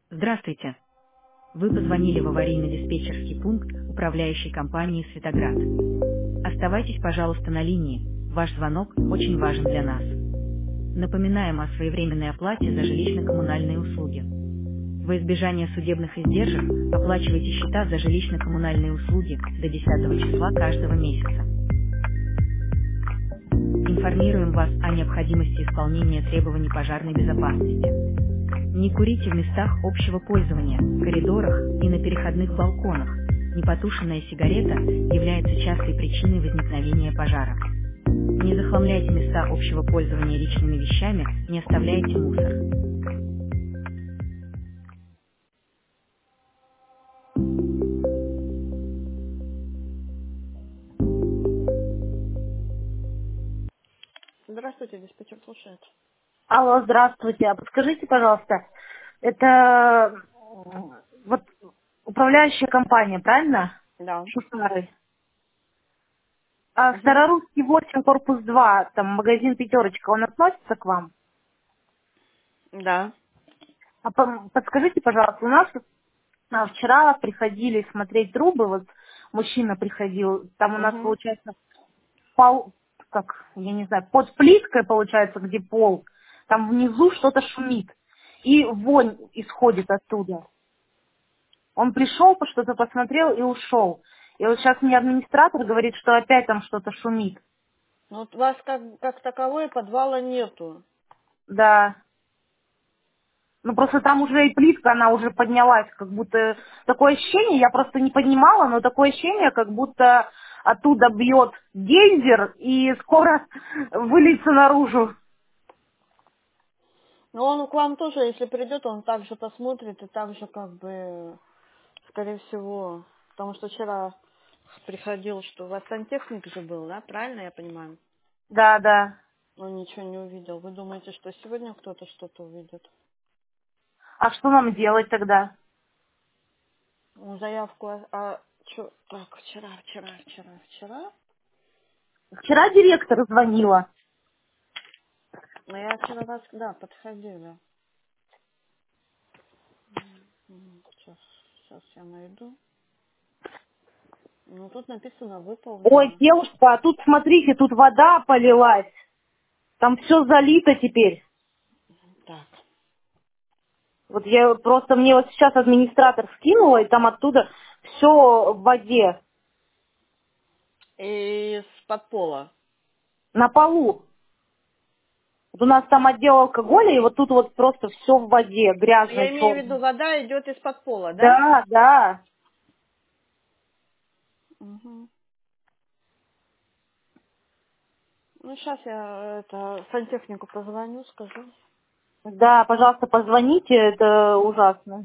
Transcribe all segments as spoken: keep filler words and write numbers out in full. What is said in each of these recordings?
Здравствуйте. Вы позвонили в аварийно-диспетчерский пункт управляющей компании «Светоград». Оставайтесь, пожалуйста, на линии. Ваш звонок очень важен для нас. Напоминаем о своевременной оплате за жилищно-коммунальные услуги. Во избежание судебных издержек оплачивайте счета за жилищно-коммунальные услуги до десятого числа каждого месяца. Информируем вас о необходимости исполнения требований пожарной безопасности. Не курите в местах общего пользования, коридорах и на переходных балконах. Непотушенная сигарета является частой причиной возникновения пожара. Не захламляйте места общего пользования личными вещами, не оставляйте мусор. Здравствуйте, диспетчер слушает. Алло, здравствуйте. А подскажите, пожалуйста, это э, вот управляющая компания, правильно? Да. Шухары. А Мгм. Старорусский восемь, корпус два, там магазин «Пятерочка», он относится к вам? Да. А по- подскажите, пожалуйста, у нас а, вчера приходили смотреть трубы, вот мужчина приходил, там у нас Угу. получается пол, как, я не знаю, под плиткой получается, где пол, там внизу что-то шумит, и вонь исходит оттуда. Он пришел, по- что-то посмотрел и ушел. И вот сейчас мне администратор говорит, что опять там что-то шумит. Ну, вот у вас как, как таковой подвала нету. Да. Ну просто там уже и плитка, она уже поднялась, как будто такое ощущение, я просто не понимала, но такое ощущение, как будто оттуда бьет гейзер и скоро выльется наружу. Но он к вам тоже, если придет, он также посмотрит и также как бы, скорее всего, потому что вчера приходил, что у вас сантехник же был, да? Правильно я понимаю? Да, да. Он ничего не увидел. Вы думаете, что сегодня кто-то что-то увидит? А что нам делать тогда? Ну, заявку, а, а чё? Так, вчера, вчера, вчера, вчера. Вчера директор звонила. Ну, я вчера вас, да, подходила. Сейчас, сейчас я найду. Ну, тут написано Ой, выполнено. девушка, а тут смотрите, тут вода полилась. Там все залито теперь. Так. Вот я просто, мне вот сейчас администратор скинула, и там оттуда все в воде, И с-под пола. на полу. Вот у нас там отдел алкоголя, и вот тут вот просто все в воде, Я грязной, имею в виду, черной. вода идет из-под пола, да? Да, да. Угу. Ну, сейчас я это сантехнику позвоню, скажу. Да, пожалуйста, позвоните, это ужасно.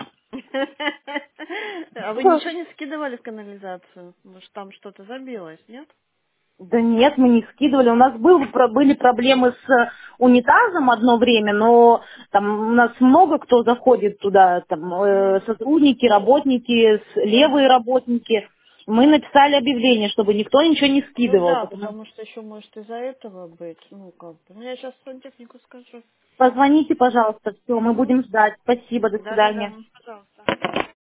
А вы ничего не скидывали в канализацию? Может, там что-то забилось, нет? Да нет, мы не скидывали. У нас был, про- были проблемы с э, унитазом одно время, но там у нас много кто заходит туда, там э, Мгм. сотрудники, работники, с- левые Мгм. работники. Мы написали объявление, чтобы никто ничего не Ну скидывал. да, Потому... потому что еще может из-за этого быть. Ну, как бы. Ну, я сейчас сантехнику скажу. Позвоните, пожалуйста, все, мы Угу. будем ждать. Спасибо, до Да-да-да, свидания. пожалуйста.